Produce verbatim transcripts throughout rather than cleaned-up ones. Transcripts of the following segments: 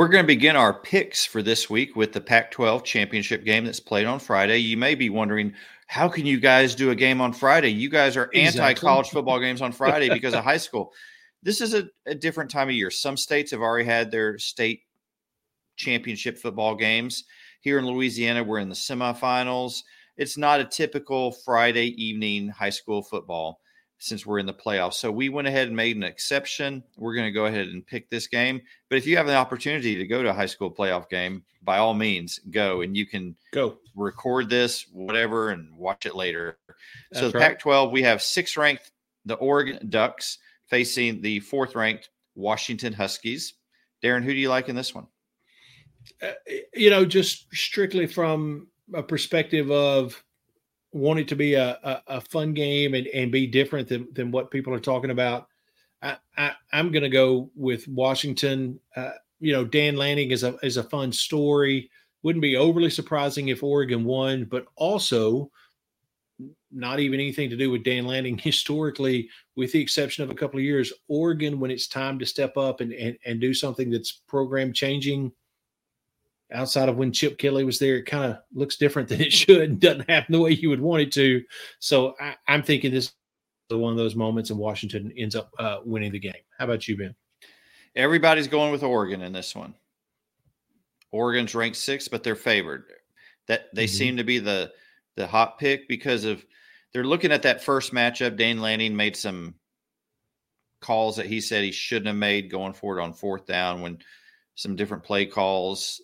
We're going to begin our picks for this week with the Pac twelve championship game that's played on Friday. You may be wondering, how can you guys do a game on Friday? You guys are Exactly. anti-college football games on Friday because of high school. This is a, a different time of year. Some states have already had their state championship football games. Here in Louisiana, we're in the semifinals. It's not a typical Friday evening high school football since we're in the playoffs. So we went ahead and made an exception. We're going to go ahead and pick this game. But if you have the opportunity to go to a high school playoff game, by all means, go. And you can go record this, whatever, and watch it later. That's so the right. Pac twelve, we have sixth-ranked, the Oregon Ducks, facing the fourth-ranked Washington Huskies. Darren, who do you like in this one? Uh, you know, just strictly from a perspective of want it to be a, a, a fun game and, and be different than, than what people are talking about. I, I, I'm going to go with Washington. Uh, you know, Dan Lanning is a, is a fun story. Wouldn't be overly surprising if Oregon won, but also not even anything to do with Dan Lanning. Historically, with the exception of a couple of years, Oregon, when it's time to step up and, and, and do something that's program changing, outside of when Chip Kelly was there, it kind of looks different than it should and doesn't happen the way you would want it to. So I, I'm thinking this is one of those moments and Washington ends up uh, winning the game. How about you, Ben? Everybody's going with Oregon in this one. Oregon's ranked sixth, but they're favored. That they mm-hmm. seem to be the the hot pick because of they're looking at that first matchup. Dan Lanning made some calls that he said he shouldn't have made going forward on fourth down when some different play calls.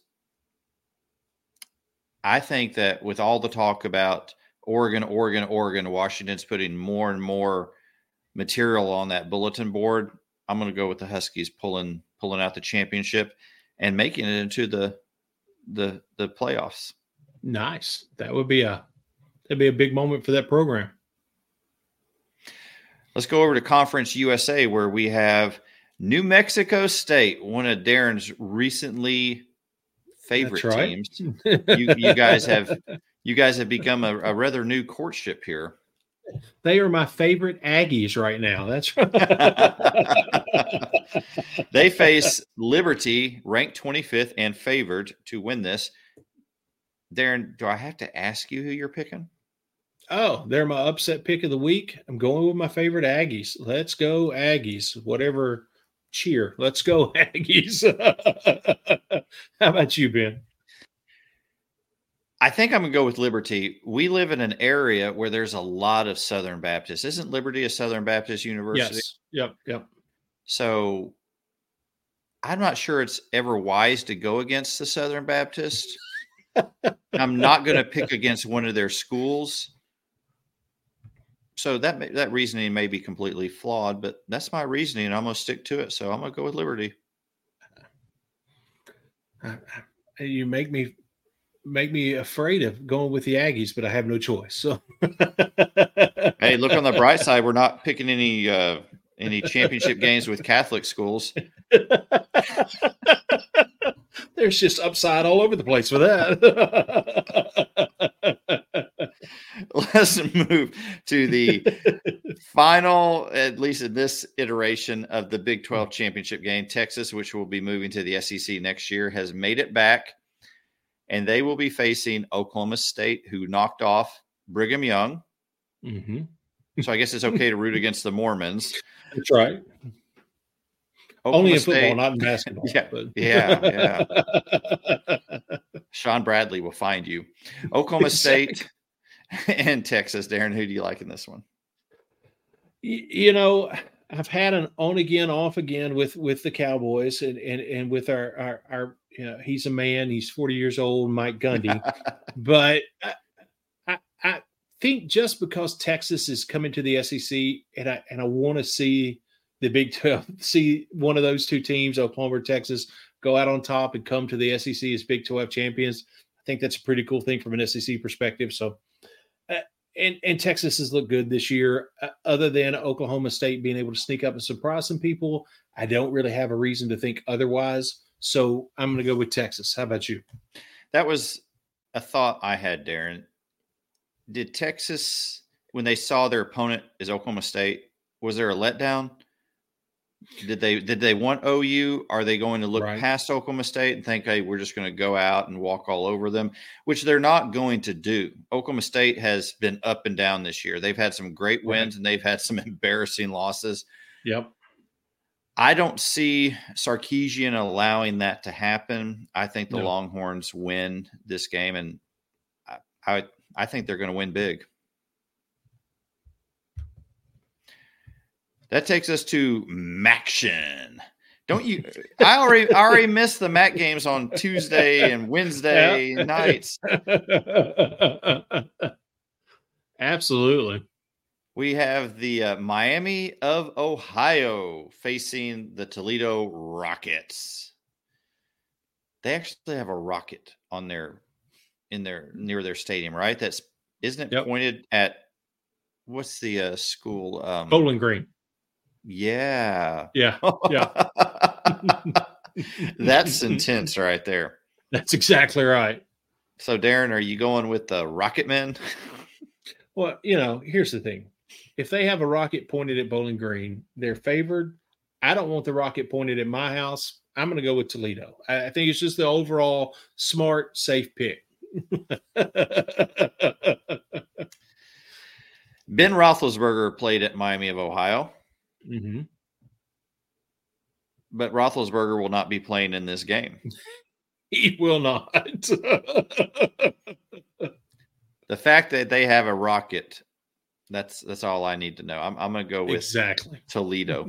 I think that with all the talk about Oregon, Oregon, Oregon, Washington's putting more and more material on that bulletin board. I'm going to go with the Huskies pulling pulling out the championship and making it into the the the playoffs. Nice. That would be a that'd be a big moment for that program. Let's go over to Conference U S A where we have New Mexico State, one of Darren's recently favorite That's right. teams. you, you guys have you guys have become a, a rather new courtship here. They are my favorite Aggies right now. That's right. They face Liberty, ranked twenty-fifth and favored to win this. Darren, do I have to ask you who you're picking? Oh, they're my upset pick of the week. I'm going with my favorite Aggies. Let's go Aggies. Whatever cheer. Let's go Aggies. How about you, Ben? I think I'm going to go with Liberty. We live in an area where there's a lot of Southern Baptists. Isn't Liberty a Southern Baptist university? Yes. Yep. Yep. So I'm not sure it's ever wise to go against the Southern Baptist. I'm not going to pick against one of their schools. So that that reasoning may be completely flawed, but that's my reasoning, and I'm going to stick to it. So I'm going to go with Liberty. You make me make me afraid of going with the Aggies, but I have no choice. So, hey, look on the bright side. We're not picking any uh, any championship games with Catholic schools. There's just upside all over the place for that. Let's move to the final, at least in this iteration of the Big twelve championship game. Texas, which will be moving to the S E C next year, has made it back, and they will be facing Oklahoma State, who knocked off Brigham Young. Mm-hmm. So I guess it's okay to root against the Mormons. That's right. Oklahoma Only in State, football, not in basketball. yeah, but. yeah, yeah. Sean Bradley will find you. Oklahoma Exactly. State and Texas. Darren, who do you like in this one? You know, I've had an on again, off again with with the Cowboys, and and and with our our, our you know, he's a man. He's forty years old, Mike Gundy. But I, I I think just because Texas is coming to the S E C, and I and I want to see the Big twelve, see one of those two teams, Oklahoma or Texas, go out on top and come to the S E C as Big twelve champions. I think that's a pretty cool thing from an S E C perspective. So, uh, and and Texas has looked good this year. Uh, other than Oklahoma State being able to sneak up and surprise some people, I don't really have a reason to think otherwise. So I'm going to go with Texas. How about you? That was a thought I had, Darren. Did Texas, when they saw their opponent is Oklahoma State, was there a letdown? Did they did they want O U? Are they going to look Right. past Oklahoma State and think, hey, we're just going to go out and walk all over them, which they're not going to do. Oklahoma State has been up and down this year. They've had some great wins, right, and they've had some embarrassing losses. Yep. I don't see Sarkisian allowing that to happen. I think the No. Longhorns win this game, and I I, I think they're going to win big. That takes us to Maction. Don't you? I already I already missed the M A C games on Tuesday and Wednesday yeah. nights. Absolutely. We have the uh, Miami of Ohio facing the Toledo Rockets. They actually have a rocket on their in their near their stadium, right? That's isn't it yep. pointed at what's the uh, school? Um, Bowling Green. Yeah. Yeah. Yeah. That's intense right there. That's exactly right. So, Darren, are you going with the Rocket Men? Well, you know, here's the thing. If they have a rocket pointed at Bowling Green, they're favored. I don't want the rocket pointed at my house. I'm going to go with Toledo. I think it's just the overall smart, safe pick. Ben Roethlisberger played at Miami of Ohio. Mm-hmm. But Roethlisberger will not be playing in this game. He will not. The fact that they have a rocket, that's that's all I need to know. I'm I'm going to go with exactly Toledo.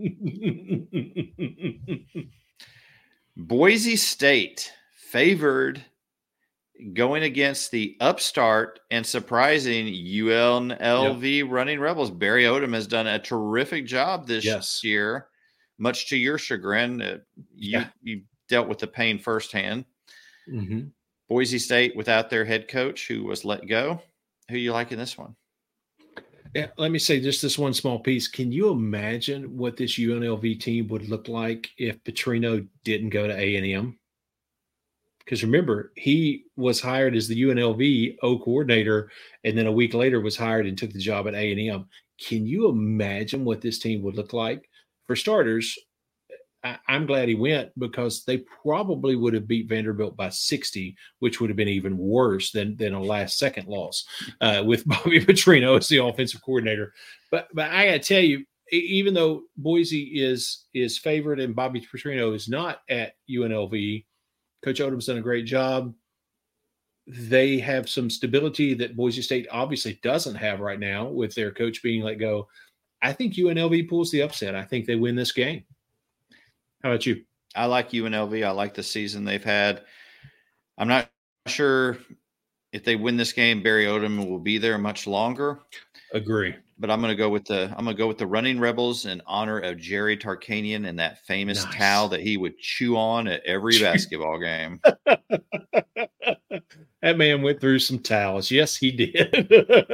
Boise State favored going against the upstart and surprising U N L V yep. Running Rebels. Barry Odom has done a terrific job this yes. year, much to your chagrin. Uh, you, yeah. you dealt with the pain firsthand. Mm-hmm. Boise State without their head coach who was let go. Who you like in this one? Yeah, let me say just this one small piece. Can you imagine what this U N L V team would look like if Petrino didn't go to A and M? Because remember, he was hired as the U N L V O coordinator, and then a week later was hired and took the job at A and M. Can you imagine what this team would look like? For starters, I, I'm glad he went because they probably would have beat Vanderbilt by sixty, which would have been even worse than, than a last-second loss uh, with Bobby Petrino as the offensive coordinator. But but I got to tell you, even though Boise is is favored and Bobby Petrino is not at U N L V, Coach Odom's done a great job. They have some stability that Boise State obviously doesn't have right now with their coach being let go. I think U N L V pulls the upset. I think they win this game. How about you? I like U N L V. I like the season they've had. I'm not sure if they win this game, Barry Odom will be there much longer. Agree. But I'm going to go with the I'm going to go with the Running Rebels in honor of Jerry Tarkanian and that famous nice. towel that he would chew on at every basketball game. That man went through some towels. Yes, he did.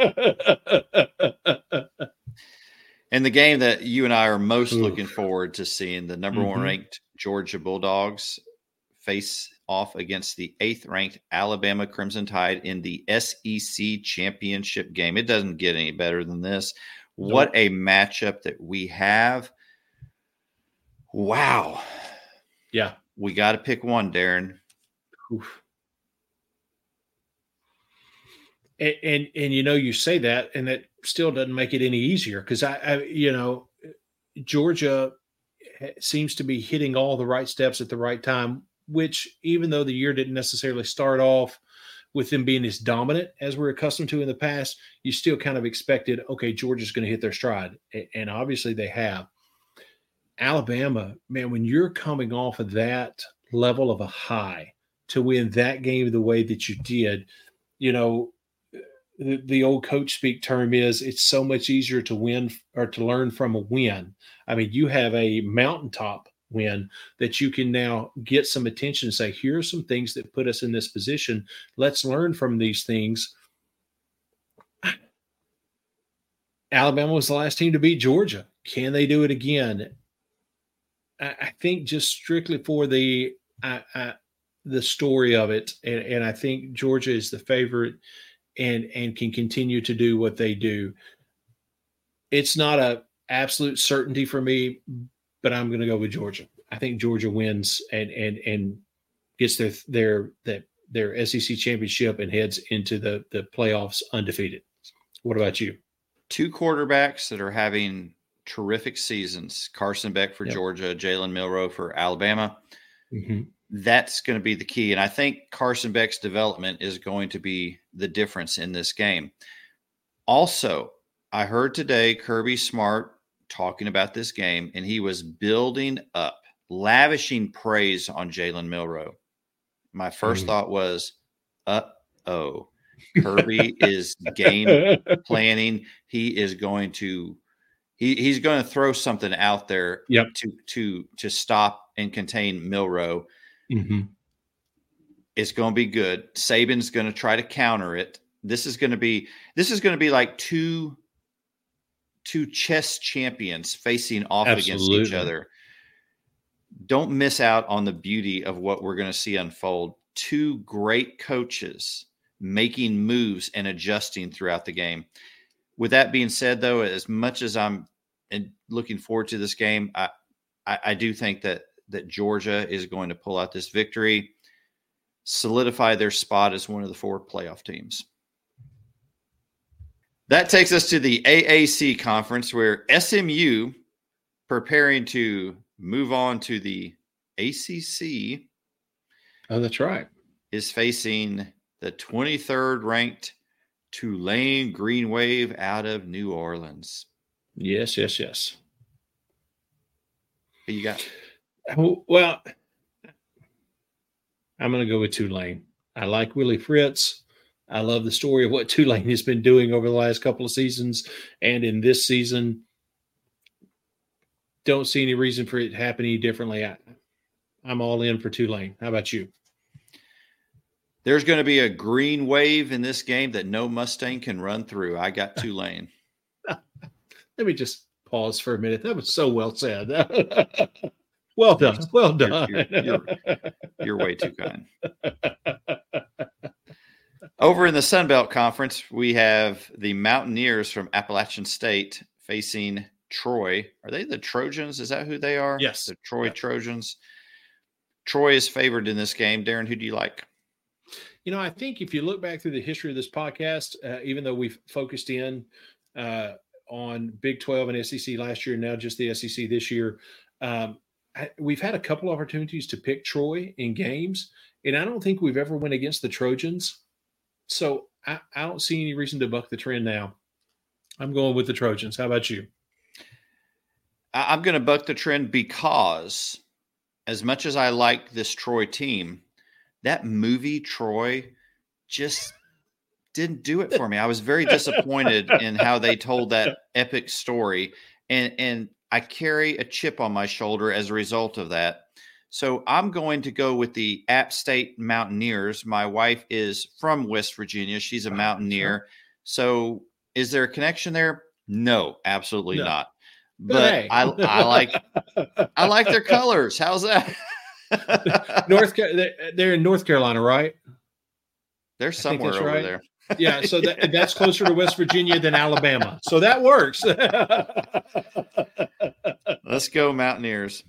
And the game that you and I are most Oof. looking forward to seeing, the number mm-hmm. one ranked Georgia Bulldogs face off against the eighth ranked Alabama Crimson Tide in the S E C championship game. It doesn't get any better than this. Nope. What a matchup that we have. Wow. Yeah. We got to pick one, Darren. Oof. And, and, and, you know, you say that, and that still doesn't make it any easier because, I, I, you know, Georgia seems to be hitting all the right steps at the right time, which even though the year didn't necessarily start off with them being as dominant as we're accustomed to in the past, you still kind of expected, okay, Georgia's going to hit their stride. And obviously they have. Alabama, man, when you're coming off of that level of a high to win that game the way that you did, you know, the, the old coach speak term is it's so much easier to win or to learn from a win. I mean, you have a mountaintop win that you can now get some attention and say, here are some things that put us in this position. Let's learn from these things. Alabama was the last team to beat Georgia. Can they do it again? I, I think just strictly for the I, I, the story of it, and, and I think Georgia is the favorite and and can continue to do what they do. It's not a absolute certainty for me, but I'm going to go with Georgia. I think Georgia wins and and and gets their their their, their S E C championship and heads into the the playoffs undefeated. What about you? Two quarterbacks that are having terrific seasons: Carson Beck for yep. Georgia, Jalen Milroe for Alabama. Mm-hmm. That's going to be the key, and I think Carson Beck's development is going to be the difference in this game. Also, I heard today Kirby Smart talking about this game, and he was building up, lavishing praise on Jalen Milroe. My first mm. thought was, uh-oh, Kirby is game planning. He is going to he, he's going to throw something out there yep. to to to stop and contain Milroe. Mm-hmm. It's going to be good. Saban's going to try to counter it. This is going to be this is going to be like two two chess champions facing off Absolutely. against each other. Don't miss out on the beauty of what we're going to see unfold. Two great coaches making moves and adjusting throughout the game. With that being said, though, as much as I'm looking forward to this game, I, I, I do think that that Georgia is going to pull out this victory, solidify their spot as one of the four playoff teams. That takes us to the A A C conference, where S M U, preparing to move on to the A C C. Oh, that's right. Is facing the twenty-third ranked Tulane Green Wave out of New Orleans. Yes, yes, yes. What you got? Well, I'm going to go with Tulane. I like Willie Fritz. I love the story of what Tulane has been doing over the last couple of seasons. And in this season, don't see any reason for it to happen any differently. I, I'm all in for Tulane. How about you? There's going to be a green wave in this game that no Mustang can run through. I got Tulane. Let me just pause for a minute. That was so well said. Well done. Well done. You're, you're, you're, you're way too kind. Over in the Sun Belt Conference, we have the Mountaineers from Appalachian State facing Troy. Are they the Trojans? Is that who they are? Yes. The Troy yeah. Trojans. Troy is favored in this game. Darren, who do you like? You know, I think if you look back through the history of this podcast, uh, even though we've focused in uh, on Big twelve and S E C last year, and now just the S E C this year, um, I, we've had a couple opportunities to pick Troy in games, and I don't think we've ever went against the Trojans. So I, I don't see any reason to buck the trend now. I'm going with the Trojans. How about you? I'm going to buck the trend because as much as I like this Troy team, that movie Troy just didn't do it for me. I was very disappointed in how they told that epic story. And, and I carry a chip on my shoulder as a result of that. So I'm going to go with the App State Mountaineers. My wife is from West Virginia. She's a Mountaineer. So is there a connection there? No, absolutely no. not. But hey. I, I like I like their colors. How's that? North they're in North Carolina, right? They're somewhere over right. there. Yeah, so that, that's closer to West Virginia than Alabama. So that works. Let's go Mountaineers.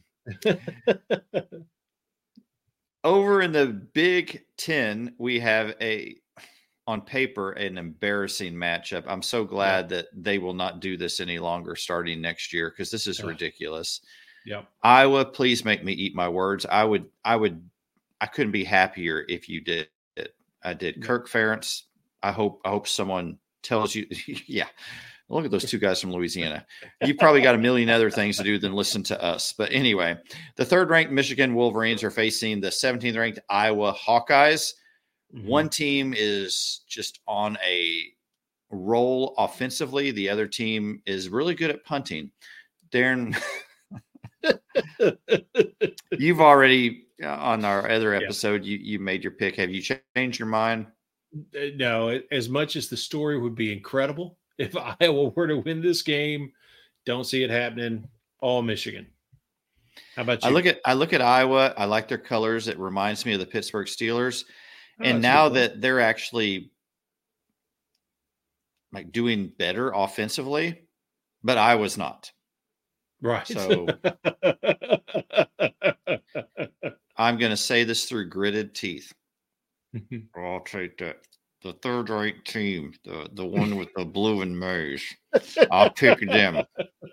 Over in the Big Ten, we have a, on paper, an embarrassing matchup. I'm so glad yeah. that they will not do this any longer starting next year, because this is yeah. ridiculous. Yeah. Iowa, please make me eat my words. I would, I would, I couldn't be happier if you did it. I did. Yeah. Kirk Ferentz. I hope, I hope someone tells you, yeah. Look at those two guys from Louisiana. You've probably got a million other things to do than listen to us. But anyway, the third-ranked Michigan Wolverines are facing the seventeenth-ranked Iowa Hawkeyes. Mm-hmm. One team is just on a roll offensively. The other team is really good at punting. Darren, you've already, on our other episode, yeah. you, you made your pick. Have you changed your mind? No, as much as the story would be incredible, if Iowa were to win this game, don't see it happening. All Michigan. How about you? I look at I look at Iowa. I like their colors. It reminds me of the Pittsburgh Steelers. Oh, and now that they're actually like doing better offensively, but Iowa's not. Right. So I'm going to say this through gritted teeth. I'll take that. The third ranked team, the, the one with the blue and maize. I'll pick them.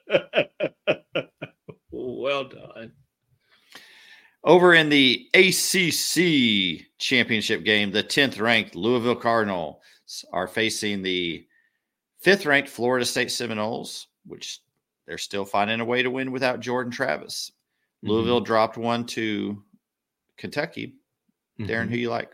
Well done. Over in the A C C championship game, the tenth ranked Louisville Cardinals are facing the fifth ranked Florida State Seminoles, which they're still finding a way to win without Jordan Travis. Mm-hmm. Louisville dropped one to Kentucky. Mm-hmm. Darren, who you like?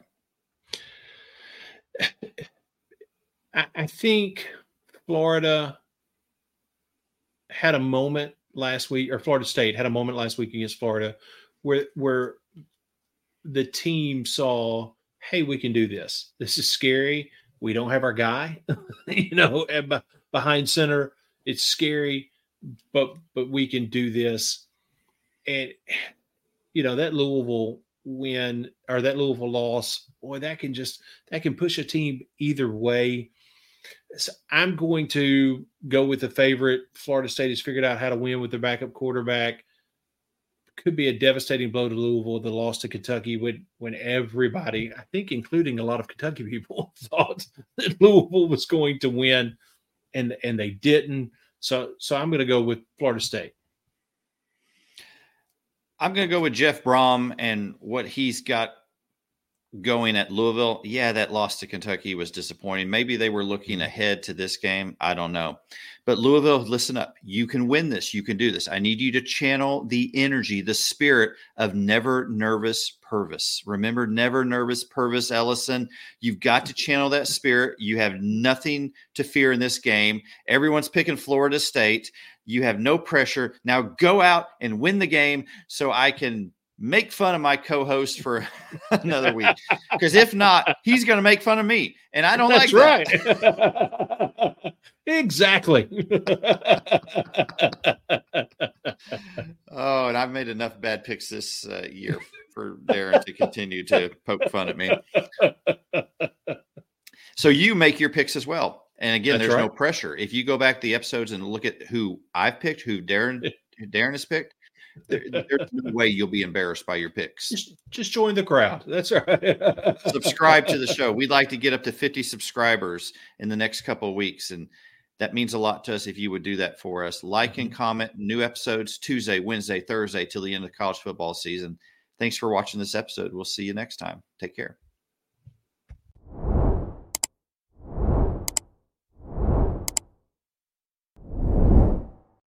I, I think Florida had a moment last week, or Florida State had a moment last week against Florida where where the team saw, hey, we can do this. This is scary. We don't have our guy, you know, behind center. It's scary, but but we can do this. And, you know, that Louisville win or that Louisville loss, boy, that can just that can push a team either way. So I'm going to go with the favorite. Florida State has figured out how to win with their backup quarterback. Could be a devastating blow to Louisville, the loss to Kentucky, when, when everybody, I think including a lot of Kentucky people, thought that Louisville was going to win, and, and they didn't. So, so I'm going to go with Florida State. I'm going to go with Jeff Brom and what he's got going at Louisville. Yeah, that loss to Kentucky was disappointing. Maybe they were looking ahead to this game. I don't know. But Louisville, listen up. You can win this. You can do this. I need you to channel the energy, the spirit of Never Nervous Purvis. Remember, Never Nervous Purvis Ellison. You've got to channel that spirit. You have nothing to fear in this game. Everyone's picking Florida State. You have no pressure. Now go out and win the game so I can make fun of my co-host for another week. Because if not, he's going to make fun of me. And I don't That's like that. Right. Exactly. Oh, and I've made enough bad picks this uh, year for Darren to continue to poke fun at me. So you make your picks as well. And again, That's there's right. no pressure. If you go back to the episodes and look at who I've picked, who Darren, who Darren has picked, There, there's no way you'll be embarrassed by your picks. Just, just join the crowd. That's right. Subscribe to the show. We'd like to get up to fifty subscribers in the next couple of weeks, and that means a lot to us if you would do that for us. Like mm-hmm. and comment. New episodes Tuesday, Wednesday, Thursday till the end of the college football season. Thanks for watching this episode. We'll see you next time. Take care.